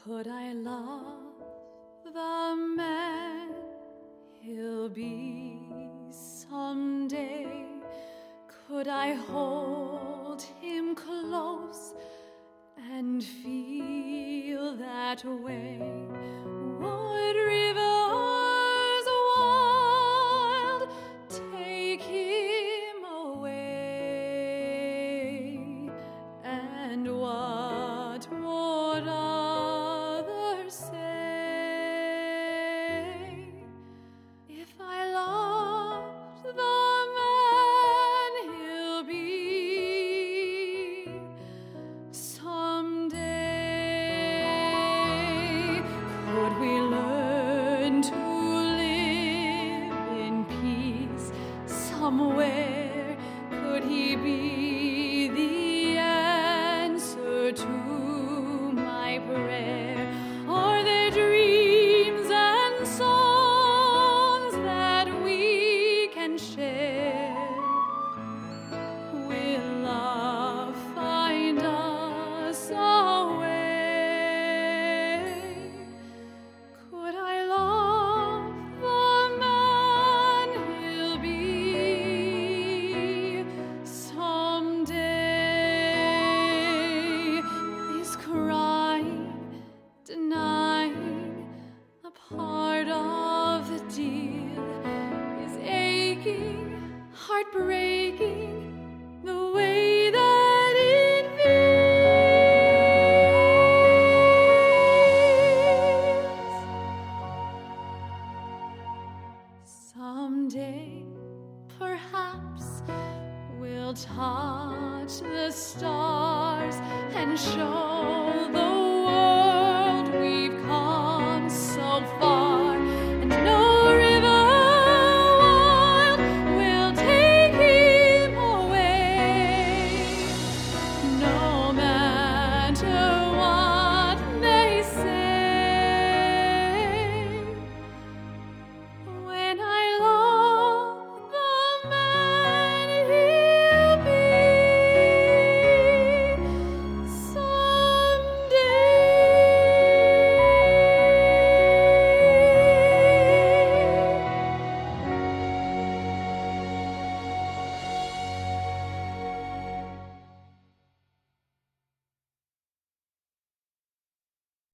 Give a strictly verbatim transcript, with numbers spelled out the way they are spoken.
Could I love the man he'll be someday? Could I hold him close and feel that way? Would rivers wild take him away? And what would others say if I loved the man he'll be someday? Could we learn to live in peace somewhere? Could he be the answer to my prayer? Are there dreams and songs that we can share? Will love find us a way? Could I love the man he'll be someday? Is crying, denying a part of the deal? Is aching, heartbreaking the way that it feels? Someday, perhaps, we'll touch the stars and show